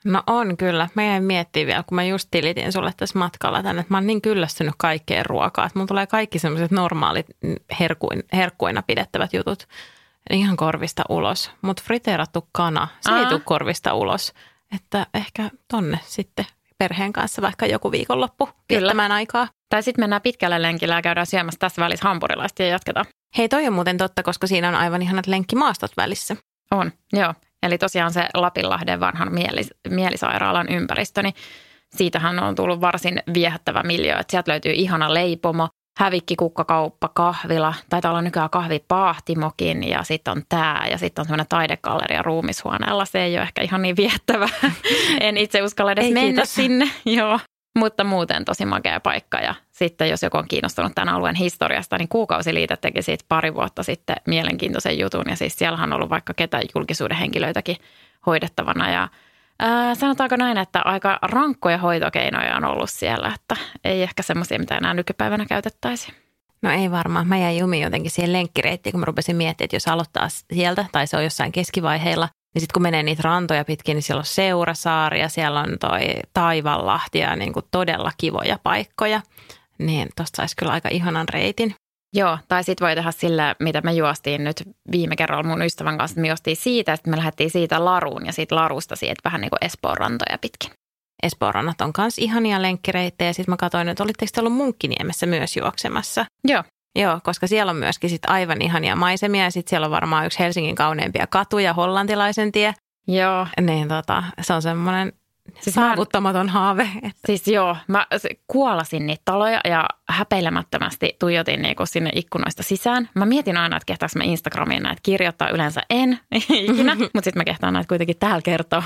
No on kyllä. Mä jäin miettimään vielä, kun mä just tilitin sulle tässä matkalla tänne, että mä oon niin kyllästynyt kaikkeen ruokaa, että mun tulee kaikki semmoiset normaalit herkuin, herkkuina pidettävät jutut ihan korvista ulos. Mutta friteerattu kana, se Aa. ei tule korvista ulos. Että ehkä tonne sitten perheen kanssa vaikka joku viikonloppu viettämään aikaa. Tai sitten mennään pitkälle lenkillä ja käydään syömässä tässä välissä hampurilaista ja jatketaan. Hei, toi on muuten totta, koska siinä on aivan ihanat lenkkimaastot välissä. On, joo. Eli tosiaan se Lapinlahden vanhan mielis- mielisairaalan ympäristö, niin siitähän on tullut varsin viehättävä miljöö. Että sieltä löytyy ihana leipomo, hävikkikukkakauppa, kahvila, taitaa olla nykyään kahvipahtimokin ja sitten on tää ja sitten on semmoinen taidegalleria ruumishuoneella. Se ei ole ehkä ihan niin viehättävä. En itse uskalla edes ei, mennä kiitos. Sinne, joo. Mutta muuten tosi makea paikka ja sitten jos joku on kiinnostunut tämän alueen historiasta, niin Kuukausiliite teki siitä pari vuotta sitten mielenkiintoisen jutun. Ja siis siellähän on ollut vaikka ketä julkisuuden henkilöitäkin hoidettavana ja ää, sanotaanko näin, että aika rankkoja hoitokeinoja on ollut siellä, että ei ehkä semmoisia, mitä enää nykypäivänä käytettäisiin. No ei varmaan. Mä jäin jumiin jotenkin siihen lenkkireittiin, kun mä rupesin miettimään, että jos aloittaa sieltä tai se on jossain keskivaiheilla, niin sitten kun menee niitä rantoja pitkin, niin siellä on Seurasaari ja siellä on toi Taivanlahti ja niin kuin todella kivoja paikkoja. Niin tosta saisi kyllä aika ihanan reitin. Joo, tai sitten voi tehdä sillä, mitä me juostiin nyt viime kerralla mun ystävän kanssa. Me juostiin siitä, että me lähdettiin siitä Laruun ja siitä Larusta siitä vähän niin kuin Espoon rantoja pitkin. Espoon rannat on myös ihania lenkkireittejä. Sitten mä katsoin, että olitteko te ollut Munkkiniemessä myös juoksemassa? Joo. Joo, koska siellä on myöskin sit aivan ihania maisemia ja sitten siellä on varmaan yksi Helsingin kauneimpia katuja, Hollantilaisen tie. Joo. Niin tota, se on semmoinen siis saavuttamaton mä, haave. Että. Siis joo, mä kuolasin niitä taloja ja häpeilemättömästi tuijotin niinku sinne ikkunoista sisään. Mä mietin aina, että kehtaanko mä Instagramiin näitä kirjoittaa, yleensä en ikinä, mutta sitten mä kehtaan näitä kuitenkin täällä kertoa.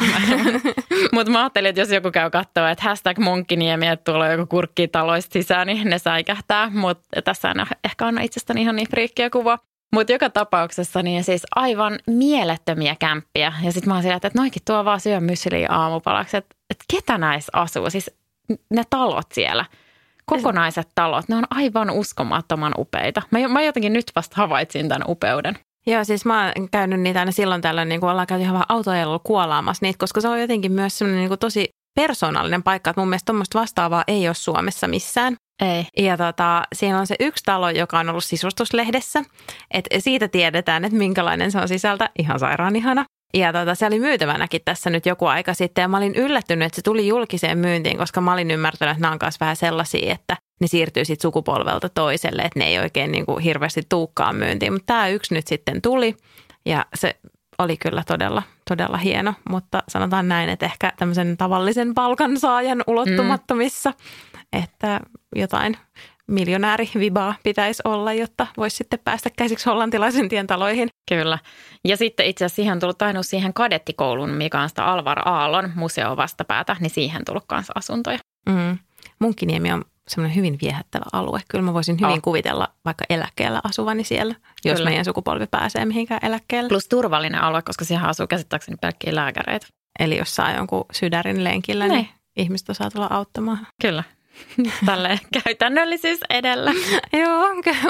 Mutta mä ajattelin, että jos joku käy katsoa, että hashtag Munkkiniemi, että tuolla joku kurkkii taloista sisään, niin ne säikähtää. Mutta tässä on ehkä on itsestäni ihan niin friikkiä kuva. Mutta joka tapauksessa niin siis aivan mielettömiä kämppiä. Ja sitten mä oon sillä, että noikin tuo vaan syö mysliä aamupalaksi. Että et ketä näissä asuu? Siis ne talot siellä, kokonaiset talot, ne on aivan uskomattoman upeita. Mä, mä jotenkin nyt vasta havaitsin tämän upeuden. Joo, siis mä oon käynyt niitä aina silloin tällöin, niin kun ollaan käyty ihan autoajelulla kuolaamassa niitä, koska se on jotenkin myös semmoinen niin tosi persoonallinen paikka, että mun mielestä tuommoista vastaavaa ei ole Suomessa missään. Ei. Ja tota, siinä on se yksi talo, joka on ollut sisustuslehdessä, että siitä tiedetään, että minkälainen se on sisältä, ihan sairaan ihana. Ja tota, se oli myytävänäkin tässä nyt joku aika sitten ja mä olin yllättynyt, että se tuli julkiseen myyntiin, koska mä olin ymmärtänyt, että nämä on myös vähän sellaisia, että ne siirtyy sitten sukupolvelta toiselle, että ne ei oikein niin kuin hirveästi tuukkaan myyntiin. Mutta tämä yksi nyt sitten tuli ja se oli kyllä todella, todella hieno, mutta sanotaan näin, että ehkä tämmöisen tavallisen palkansaajan ulottumattomissa, mm. että jotain miljonäärivibaa pitäisi olla, jotta voisi sitten päästä käsiksi hollantilaisen tien taloihin. Kyllä. Ja sitten itse asiassa siihen on tullut tainnut siihen kadettikoulun, mikä on sitä Alvar Aallon museo vastapäätä, niin siihen tullut kanssa asuntoja. Mm. Munkkiniemi on semmoinen hyvin viehättävä alue. Kyllä mä voisin hyvin oh. kuvitella vaikka eläkkeellä asuvani siellä, jos Kyllä. meidän sukupolvi pääsee mihinkään eläkkeelle. Plus turvallinen alue, koska siihen asuu käsittääkseni pelkkiä lääkäreitä. Eli jos saa jonkun sydärin lenkillä, niin, niin ihmistä saa tulla auttamaan. Kyllä. Tälleen käytännöllisyys edellä. Joo,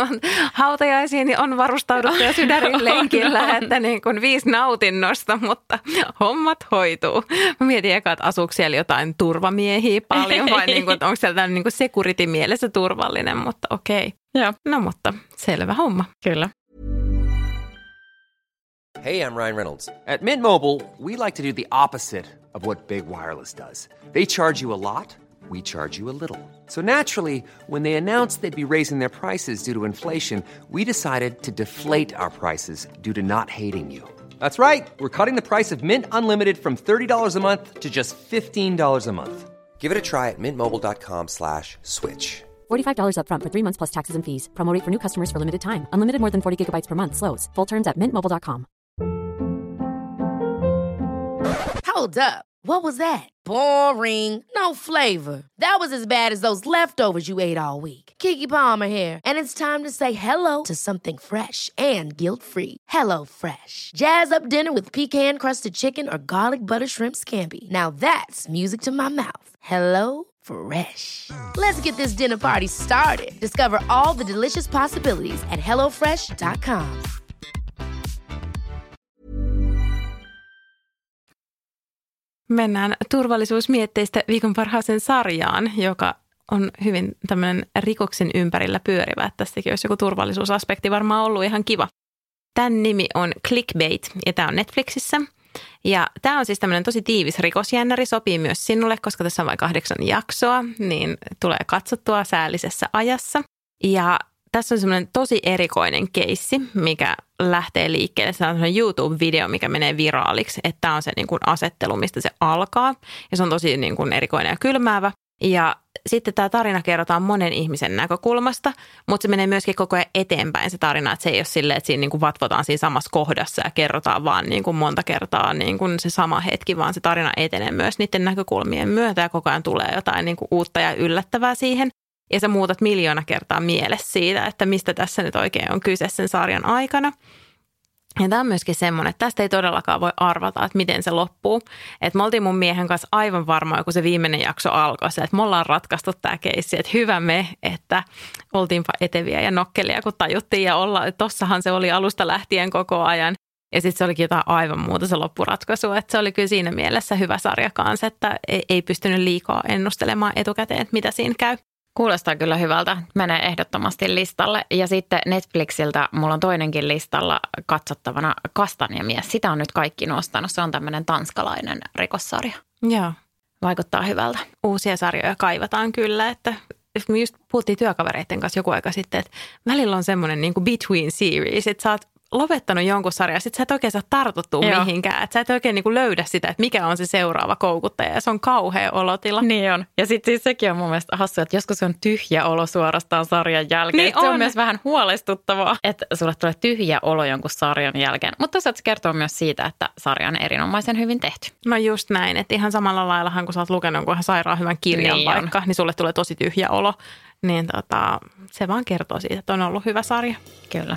hautajaisiin on varustauduttu ja sydärin lenkillä, että niin kuin viisi nautinnosta, mutta hommat hoituu. Mä mietin eka, että asuuko siellä jotain turvamiehiä paljon vai niin kuin, onko siellä niin kuin security mielessä turvallinen, mutta okei. Joo. No mutta selvä homma. Kyllä. Hey, I'm Ryan Reynolds. At Mint Mobile, we like to do the opposite of what Big Wireless does. They charge you a lot. We charge you a little. So naturally, when they announced they'd be raising their prices due to inflation, we decided to deflate our prices due to not hating you. That's right. We're cutting the price of Mint Unlimited from thirty dollars a month to just fifteen dollars a month. Give it a try at mintmobile.com slash switch. forty-five dollars up front for three months plus taxes and fees. Promo rate for new customers for limited time. Unlimited more than forty gigabytes per month. Slows full terms at mint mobile dot com. Hold up. What was that? Boring. No flavor. That was as bad as those leftovers you ate all week. Keke Palmer here, and it's time to say hello to something fresh and guilt-free. Hello Fresh. Jazz up dinner with pecan-crusted chicken or garlic butter shrimp scampi. Now that's music to my mouth. Hello Fresh. Let's get this dinner party started. Discover all the delicious possibilities at hello fresh dot com. Mennään turvallisuusmietteistä viikon parhaaseen sarjaan, joka on hyvin tämmöinen rikoksen ympärillä pyörivä. Että tästäkin olisi joku turvallisuusaspekti varmaan ollut ihan kiva. Tämän nimi on Clickbait ja tämä on Netflixissä. Ja tämä on siis tämmöinen tosi tiivis rikosjännäri, sopii myös sinulle, koska tässä on vain kahdeksan jaksoa, niin tulee katsottua säällisessä ajassa. Ja tässä on semmoinen tosi erikoinen keissi, mikä lähtee liikkeelle. Se on semmoinen YouTube-video, mikä menee viraaliksi, että tämä on se niin kuin asettelu, mistä se alkaa. Ja se on tosi niin kuin erikoinen ja kylmäävä. Ja sitten tämä tarina kerrotaan monen ihmisen näkökulmasta, mutta se menee myöskin koko ajan eteenpäin se tarina, että se ei ole silleen, että siinä niin kuin vatvotaan siinä samassa kohdassa ja kerrotaan vaan niin kuin monta kertaa niin kuin se sama hetki, vaan se tarina etenee myös niiden näkökulmien myötä ja koko ajan tulee jotain niin kuin uutta ja yllättävää siihen. Ja sä muutat miljoona kertaa mielessä siitä, että mistä tässä nyt oikein on kyse sen sarjan aikana. Ja tämä on myöskin semmoinen, että tästä ei todellakaan voi arvata, että miten se loppuu. Että me oltiin mun miehen kanssa aivan varmaa, kun se viimeinen jakso alkoi, että me ollaan ratkaistu tämä keissi, että hyvä me, että oltiinpa eteviä ja nokkelia, kun tajuttiin ja olla, että tossahan se oli alusta lähtien koko ajan. Ja sitten se olikin jotain aivan muuta se loppuratkaisu, että se oli kyllä siinä mielessä hyvä sarja kanssa, että ei, ei pystynyt liikaa ennustelemaan etukäteen, että mitä siinä käy. Kuulostaa kyllä hyvältä. Menee ehdottomasti listalle. Ja sitten Netflixiltä mulla on toinenkin listalla katsottavana Kastanjamies. Sitä on nyt kaikki nostanut. Se on tämmöinen tanskalainen rikossarja. Joo. Vaikuttaa hyvältä. Uusia sarjoja kaivataan kyllä, että me just puhuttiin työkavereiden kanssa joku aika sitten, että välillä on semmoinen niin kuin between series, että sä oot lopettanut jonkun sarjan, sit sä et oikein saa tartuttua Joo. mihinkään. Että sä et oikein niinku löydä sitä, että mikä on se seuraava koukuttaja. Ja se on kauhea olotila. Niin on. Ja sitten siis sekin on mun mielestä hassu, että joskus se on tyhjä olo suorastaan sarjan jälkeen. Niin on. Se on myös vähän huolestuttavaa, että sulle tulee tyhjä olo jonkun sarjan jälkeen. Mutta toisaalta se kertoo myös siitä, että sarja on erinomaisen hyvin tehty. No just näin, että ihan samalla laillahan, kun sä oot lukenut jonkun ihan sairaan hyvän kirjan niin vaikka, on. Niin sulle tulee tosi tyhjä olo. Niin tota, se vaan kertoo siitä, että on ollut hyvä sarja. Kyllä.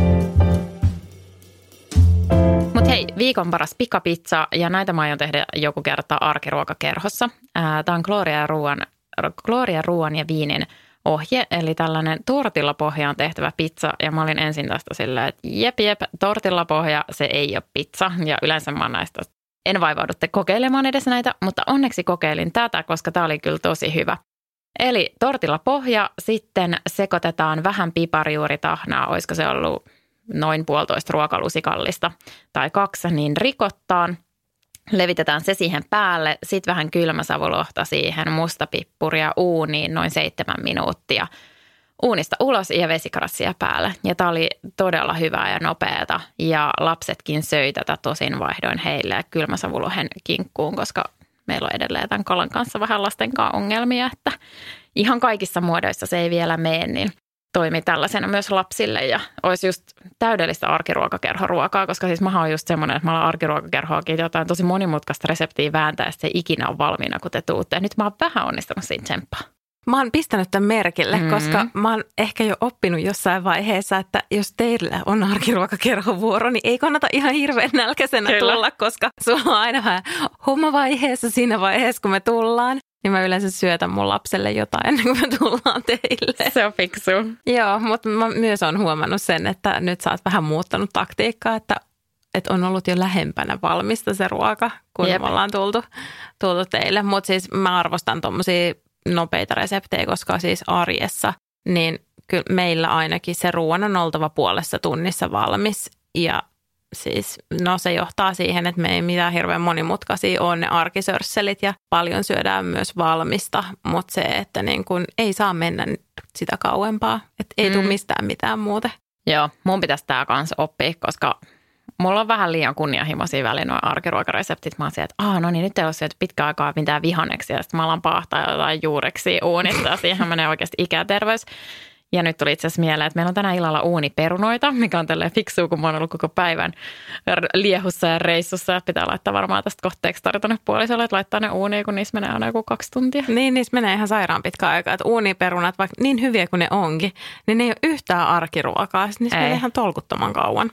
Mutta hei, viikon paras pikapizza ja näitä mä aion tehdä joku kerta arkiruokakerhossa. Tämä on Gloria Ruoan, Gloria Ruoan ja viinin ohje, eli tällainen tortillapohjaan tehtävä pizza. Ja mä olin ensin tästä silleen, että jep jep, tortillapohja, se ei ole pizza. Ja yleensä mä näistä en vaivaudutte kokeilemaan edes näitä, mutta onneksi kokeilin tätä, koska tämä oli kyllä tosi hyvä. Eli tortillapohja, sitten sekoitetaan vähän piparjuuritahnaa, olisiko se ollut noin puolitoista ruokalusikallista tai kaksi, niin rikottaan. Levitetään se siihen päälle, sitten vähän kylmäsavulohta siihen, mustapippuria uuniin noin seitsemän minuuttia. Uunista ulos ja vesikarassia päälle. Ja tämä oli todella hyvää ja nopeata ja lapsetkin söi tätä, tosin vaihdoin heille kylmäsavulohen kinkkuun, koska meillä on edelleen tämän kalan kanssa vähän lastenkaan ongelmia, että ihan kaikissa muodoissa se ei vielä mene, niin toimi tällaisena myös lapsille ja olisi just täydellistä arkiruokakerhoruokaa, koska siis mä oon just semmoinen, että mä olen arkiruokakerhoakin jotain tosi monimutkaista reseptiä vääntää ja se ikinä on valmiina, kun te tuutte. Ja nyt mä oon vähän onnistunut siinä tsemppaa. Mä oon pistänyt tämän merkille, mm-hmm. koska mä oon ehkä jo oppinut jossain vaiheessa, että jos teillä on arkiruokakerhovuoro, niin ei kannata ihan hirveän nälkäisenä Kyllä. tulla, koska sulla on aina vähän hommavaiheessa siinä vaiheessa, kun me tullaan. Niin mä yleensä syötän mun lapselle jotain ennen kuin me tullaan teille. Se on fiksu. Joo, mutta mä myös oon huomannut sen, että nyt sä oot vähän muuttanut taktiikkaa, että, että on ollut jo lähempänä valmista se ruoka, kun Jep. me ollaan tultu, tultu teille. Mutta siis mä arvostan tommosia nopeita reseptejä, koska siis arjessa, niin kyllä meillä ainakin se ruoan on oltava puolessa tunnissa valmis ja siis, no se johtaa siihen, että me ei mitään hirveän monimutkaisia ole ne arkisörsselit ja paljon syödään myös valmista, mutta se, että niin kun ei saa mennä sitä kauempaa, että ei mm. tule mistään mitään muuta. Joo, mun pitäisi tämä kanssa oppia, koska mulla on vähän liian kunnianhimoisia väliin nuo arkiruokareseptit. Mä oon siellä, että aah, no niin nyt ei ole syöty pitkään aikaa mitään vihanneksi ja sitten mä alan paahtaa jotain juureksi uunista ja siihen menee oikeasti ikäterveys. Ja nyt tuli itse asiassa mieleen, että meillä on tänään illalla uuniperunoita, mikä on tälleen fiksua, kun mä oon ollut koko päivän liehussa ja reissussa. Ja pitää laittaa varmaan tästä kohteeksi tarjota puolisolle, että laittaa ne uuniin, kun niissä menee aina joku kaksi tuntia. Niin, niissä menee ihan sairaan pitkä aika. Että uuniperunat, vaikka niin hyviä kuin ne onkin, niin ne ei ole yhtään arkiruokaa. Niissä ei. menee ihan tolkuttoman kauan.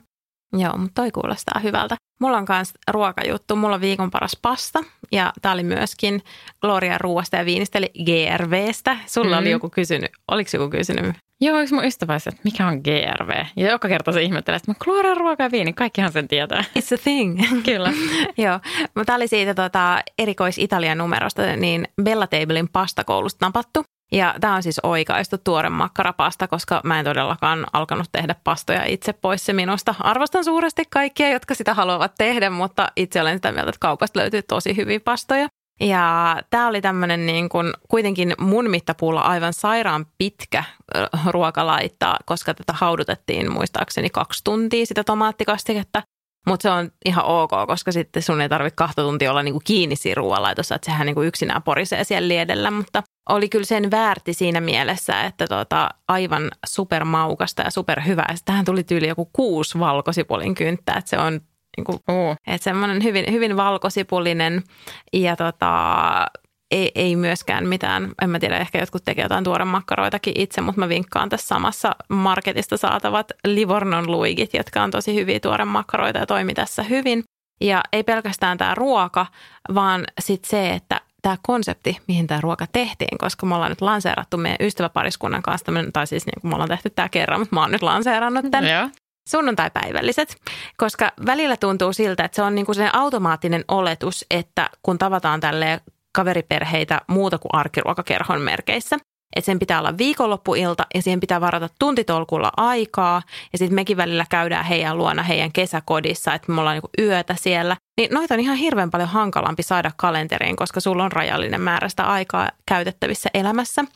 Joo, mutta toi kuulostaa hyvältä. Mulla on myös ruokajuttu. Mulla on viikon paras pasta ja tää oli myöskin Gloria ruoasta ja viinistä, eli G R V:stä. Sulla mm-hmm. oli joku kysynyt. Oliko joku kysynyt? Joo, yksi mun ystävä, että mikä on G R V? Ja joka kerta se ihmettelee, että Gloria ruoka ja viini, kaikkihan sen tietää. It's a thing. Kyllä. Joo, mutta tää oli siitä tota, erikois-Italian numerosta, niin Bella Tablein pastakoulusta napattu. Ja tämä on siis oikaistu tuore makkarapasta, koska mä en todellakaan alkanut tehdä pastoja itse pois se minusta. Arvostan suuresti kaikkia, jotka sitä haluavat tehdä, mutta itse olen sitä mieltä, että kaupasta löytyy tosi hyviä pastoja. Ja tämä oli tämmöinen niin kuin kuitenkin mun mittapuulla aivan sairaan pitkä ruoka laittaa, koska tätä haudutettiin muistaakseni kaksi tuntia sitä tomaattikastiketta. Mutta se on ihan ok, koska sitten sun ei tarvitse kahta tuntia olla niinku kiinni siinä ruoanlaitossa, että sehän niinku yksinään porisee siellä liedellä. Mutta oli kyllä sen väärti siinä mielessä, että tota, aivan supermaukasta ja superhyvää. Tähän tuli tyyli joku kuusi valkosipulin kynttää, että se on niinku, uh. että semmoinen hyvin, hyvin valkosipulinen ja tota, ei, ei myöskään mitään, en mä tiedä, ehkä jotkut tekee jotain tuoremakkaroitakin itse, mutta mä vinkkaan tässä samassa marketista saatavat Livornon luigit, jotka on tosi hyviä tuoremakkaroita ja toimi tässä hyvin. Ja ei pelkästään tämä ruoka, vaan sitten se, että tämä konsepti, mihin tämä ruoka tehtiin, koska me ollaan nyt lanseerattu meidän ystäväpariskunnan kanssa, tai siis niin kuin me ollaan tehty tämä kerran, mutta mä oon nyt lanseerannut tämän. Yeah. Sunnuntaipäivälliset, koska välillä tuntuu siltä, että se on niin kuin se automaattinen oletus, että kun tavataan tälleen kaveriperheitä muuta kuin arkiruokakerhon merkeissä. Että sen pitää olla viikonloppuilta ja siihen pitää varata tuntitolkulla aikaa. Ja sitten mekin välillä käydään heidän luona heidän kesäkodissa, että me ollaan niinku yötä siellä. Niin noita on ihan hirveän paljon hankalampi saada kalenteriin, koska sulla on rajallinen määrä sitä aikaa käytettävissä elämässä.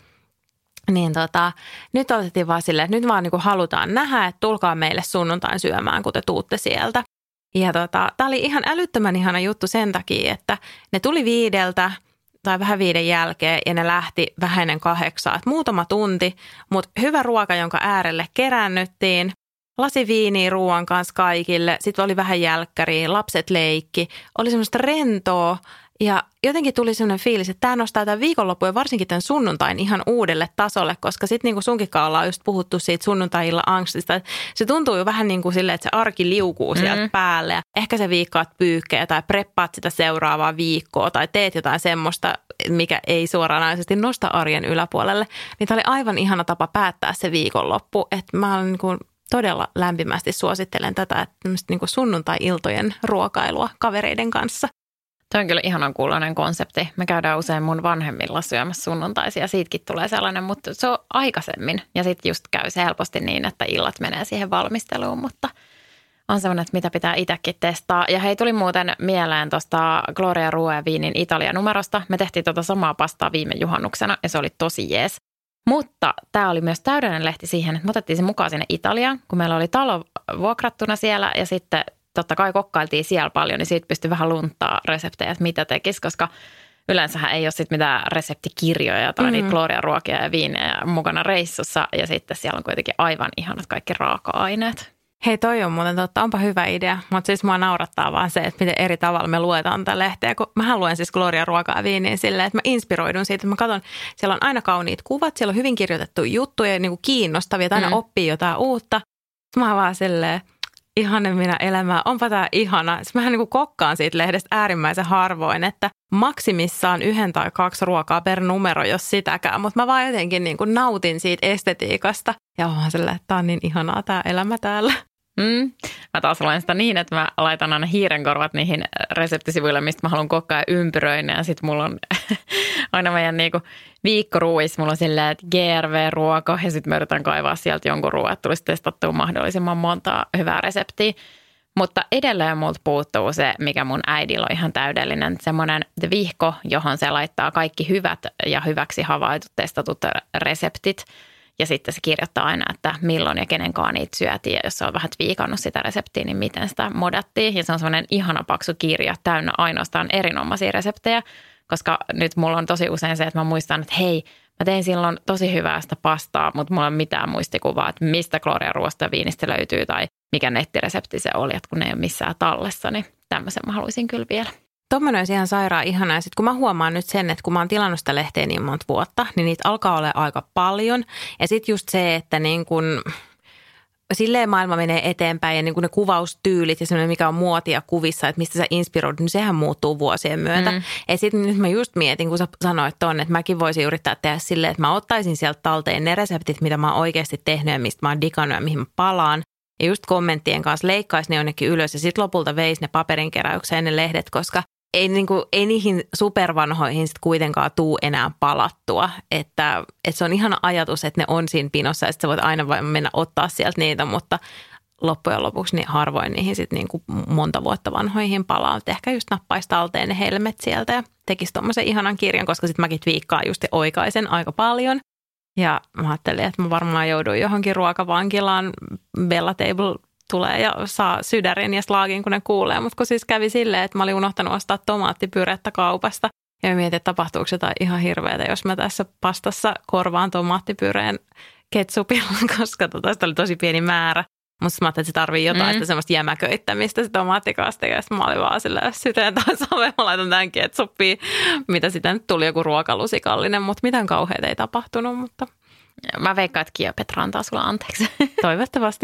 Niin tota, nyt otettiin vaan silleen, että nyt vaan niinku halutaan nähdä, että tulkaa meille sunnuntain syömään, kun te tuutte sieltä. Ja tota, tää oli ihan älyttömän ihana juttu sen takia, että ne tuli viideltä tai vähän viiden jälkeen ja ne lähti vähän ennen kahdeksaa. Et muutama tunti, mutta hyvä ruoka, jonka äärelle keräännyttiin. Lasi viiniä ruoan kanssa kaikille. Sitten oli vähän jälkkäriä, lapset leikki. Oli semmoista rentoa ja jotenkin tuli semmoinen fiilis, että tämä nostaa tämän viikonlopun ja varsinkin tämän sunnuntain ihan uudelle tasolle, koska sitten niin kuin sunkinkaan ollaan just puhuttu siitä sunnuntailla angstista. Se tuntuu jo vähän niin kuin silleen, että se arki liukuu sieltä mm. päälle ja ehkä se viikkaat pyykkejä tai preppaat sitä seuraavaa viikkoa tai teet jotain semmoista, mikä ei suoranaisesti nosta arjen yläpuolelle. Niin tämä oli aivan ihana tapa päättää se viikonloppu, että mä olen niin kuin todella lämpimästi suosittelen tätä, että niin kuin sunnuntai-iltojen ruokailua kavereiden kanssa. Tuo on kyllä ihanan kuuloinen konsepti. Me käydään usein mun vanhemmilla syömässä sunnuntaisia. Siitäkin tulee sellainen, mutta se on aikaisemmin. Ja sitten just käy se helposti niin, että illat menee siihen valmisteluun, mutta on semmoinen, että mitä pitää itsekin testaa. Ja hei, tuli muuten mieleen tuosta Gloria Ruoan ja viinin Italia-numerosta. Me tehtiin tuota samaa pastaa viime juhannuksena ja se oli tosi jees. Mutta tämä oli myös täydellinen lehti siihen, että me otettiin se mukaan sinne Italiaan, kun meillä oli talo vuokrattuna siellä ja sitten totta kai kokkailtiin siellä paljon, niin siitä pystyi vähän lunttaa reseptejä, että mitä tekisi, koska yleensähän ei ole sitten mitään reseptikirjoja tai mm. niitä Gloria-ruokia ja viinejä mukana reissussa ja sitten siellä on kuitenkin aivan ihanat kaikki raaka-aineet. Hei, toi on muuten totta, onpa hyvä idea, mutta siis mua naurattaa vaan se, että miten eri tavalla me luetaan tätä lehteä, kun mä luen siis Gloria ruokaa ja viiniä silleen, että mä inspiroidun siitä, että mä katson, siellä on aina kauniit kuvat, siellä on hyvin kirjoitettu juttuja, niin kuin kiinnostavia, että aina mm. oppii jotain uutta. Mä vaan silleen, ihanen minä elämää, onpa tää ihana. Sitten mähän niin kuin kokkaan siitä lehdestä äärimmäisen harvoin, että maksimissaan yhden tai kaksi ruokaa per numero, jos sitäkään. Mutta mä vaan jotenkin niin kuin nautin siitä estetiikasta. Ja vaan silleen, että tää on niin ihanaa tää elämä täällä. Mm. Mä taas luen sitä niin, että mä laitan aina hiirenkorvat niihin reseptisivuille, mistä mä haluan kokkaa ympyröinä. Ja sit mulla on aina meidän niinku viikkoruuissa, mulla on silleen, että G R V-ruoka ja sitten me yritän kaivaa sieltä jonkun ruoan, että tulisi testattua mahdollisimman monta hyvää reseptiä. Mutta edelleen multa puuttuu se, mikä mun äidillä on ihan täydellinen, semmoinen vihko, johon se laittaa kaikki hyvät ja hyväksi havaitut testatut reseptit. Ja sitten se kirjoittaa aina, että milloin ja kenenkaan niitä syötiin. Ja jos se on vähän viikannut sitä reseptiä, niin miten sitä modattiin. Ja se on semmoinen ihana paksu kirja täynnä ainoastaan erinomaisia reseptejä. Koska nyt mulla on tosi usein se, että mä muistan, että hei, mä tein silloin tosi hyvää sitä pastaa, mutta mulla ei ole mitään muistikuvaa, että mistä Gloria ruoasta ja viinistä löytyy tai mikä nettiresepti se oli, että kun ne ei ole missään tallessa, niin tämmöisen mä haluaisin kyllä vielä. Tuommoinen olisi ihan sairaan ihana. Ja sitten kun mä huomaan nyt sen, että kun mä oon tilannut sitä lehteä niin monta vuotta, niin niitä alkaa olla aika paljon. Ja sitten just se, että niin kun silleen maailma menee eteenpäin ja niin kuin ne kuvaustyylit ja semmoinen, mikä on muotia kuvissa, että mistä sä inspiroidut, niin sehän muuttuu vuosien myötä. Mm. Ja sitten nyt mä just mietin, kun sä sanoit ton, että mäkin voisin yrittää tehdä silleen, että mä ottaisin sieltä talteen ne reseptit, mitä mä oon oikeasti tehnyt ja mistä mä oon digannut ja mihin mä palaan. Ja just kommenttien kanssa leikkaisin ne jonnekin ylös ja sitten lopulta veisi ne paperinkeräykseen ne lehdet, koska ei, niin kuin, ei niihin supervanhoihin sitten kuitenkaan tuu enää palattua. Että, että se on ihana ajatus, että ne on siinä pinossa ja sitten sä voit aina vain mennä ottaa sieltä niitä, mutta loppujen lopuksi niin harvoin niihin sitten niin kuin monta vuotta vanhoihin palaa. Mutta ehkä just nappaisi talteen ne helmet sieltä ja tekisi tommoisen ihanan kirjan, koska sitten mäkin twiikkaan just ja oikaisen aika paljon. Ja mä ajattelin, että mä varmaan joudun johonkin ruokavankilaan. Bella Table tulee ja saa sydärin ja slaagin, kun ne kuulee. Mutta kun siis kävi silleen, että mä olin unohtanut ostaa tomaattipyrettä kaupasta. Ja mä mietin, että tapahtuuko jotain ihan hirveätä, jos mä tässä pastassa korvaan tomaattipyreen ketsupilla, koska tota, sitä oli tosi pieni määrä. Mutta mä ajattelin, että se tarvii jotain mm. sitä semmoista jämäköittämistä, se tomaattikaste. Ja sitten mä olin vaan silleen, syteen tai save, mä laitan tämän ketsuppiin, mitä sitten nyt tuli joku ruokalusikallinen. Mutta mitään kauheita ei tapahtunut, mutta... Mä veikkaan, että Kiopetra antaa sulla anteeksi. Toivottavasti.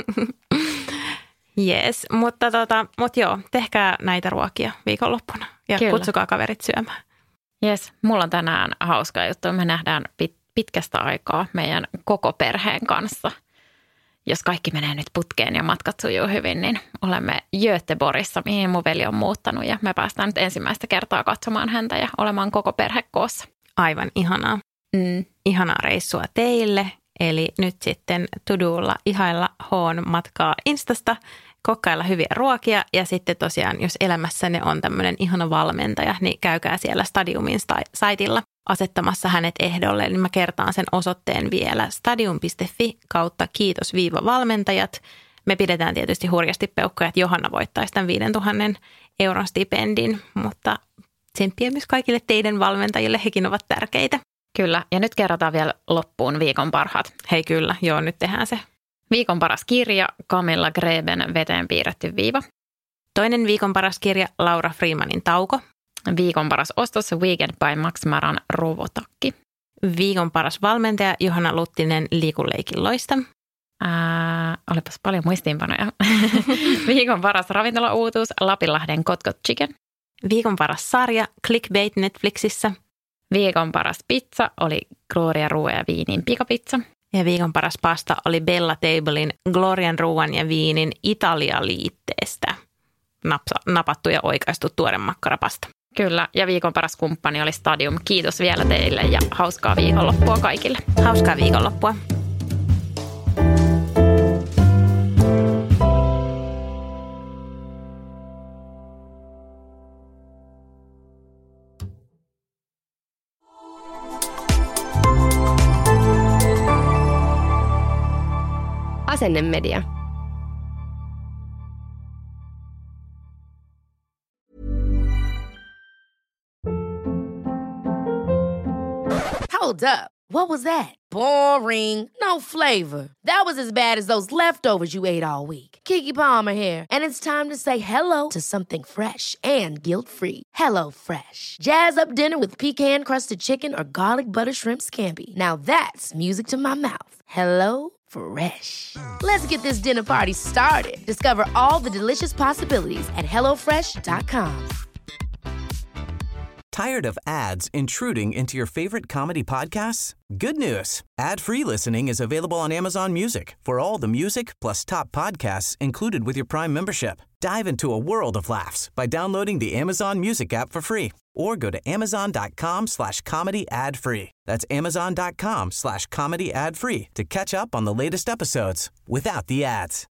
Jees, mutta, tota, mutta joo, tehkää näitä ruokia viikonloppuna ja Kyllä. kutsukaa kaverit syömään. Jes, mulla on tänään hauska juttu. Me nähdään pit, pitkästä aikaa meidän koko perheen kanssa. Jos kaikki menee nyt putkeen ja matkat sujuu hyvin, niin olemme Göteborgissa, mihin mun veli on muuttanut. Ja me päästään nyt ensimmäistä kertaa katsomaan häntä ja olemaan koko perhe koossa. Aivan ihanaa. Mm. Ihanaa reissua teille. Eli nyt sitten to-dolla ihailla H:n matkaa Instasta, kokkailla hyviä ruokia ja sitten tosiaan, jos elämässänne on tämmöinen ihana valmentaja, niin käykää siellä Stadiumin saitilla asettamassa hänet ehdolle. Niin mä kertaan sen osoitteen vielä stadium piste fi kautta kiitos viiva valmentajat. Me pidetään tietysti hurjasti peukkoja, että Johanna voittaisi tämän viisituhatta euron stipendin, mutta tsemppiä myös kaikille teidän valmentajille, hekin ovat tärkeitä. Kyllä, ja nyt kerrotaan vielä loppuun viikon parhaat. Hei kyllä, joo nyt tehdään se. Viikon paras kirja, Camilla Greben Veteen piirretty viiva. Toinen viikon paras kirja, Laura Freemanin Tauko. Viikon paras ostos, Weekend by Max Maran ruuvotakki. Viikon paras valmentaja, Johanna Luttinen Liikunleikin loista. Ää, olipas paljon muistiinpanoja. Viikon paras ravintolauutuus, Lapinlahden Kotkot Chicken. Viikon paras sarja, Clickbait Netflixissä. Viikon paras pizza oli Gloria Ruoan ja Viinin pikapizza. Ja viikon paras pasta oli Bella Tablein Glorian Ruoan ja Viinin Italia-liitteestä napsa, napattu ja oikaistu tuore makkarapasta. Kyllä, ja viikon paras kumppani oli Stadium. Kiitos vielä teille ja hauskaa viikonloppua kaikille. Hauskaa viikonloppua. Asennemedia. Hold up. What was that? Boring. No flavor. That was as bad as those leftovers you ate all week. Keke Palmer here, and it's time to say hello to something fresh and guilt-free. Hello Fresh. Jazz up dinner with pecan-crusted chicken or garlic butter shrimp scampi. Now that's music to my mouth. Hello Fresh. Let's get this dinner party started. Discover all the delicious possibilities at hello fresh dot com. Tired of ads intruding into your favorite comedy podcasts? Good news. Ad-free listening is available on Amazon Music for all the music plus top podcasts included with your Prime membership. Dive into a world of laughs by downloading the Amazon Music app for free or go to amazon.com slash comedy ad free. That's amazon.com slash comedy ad free to catch up on the latest episodes without the ads.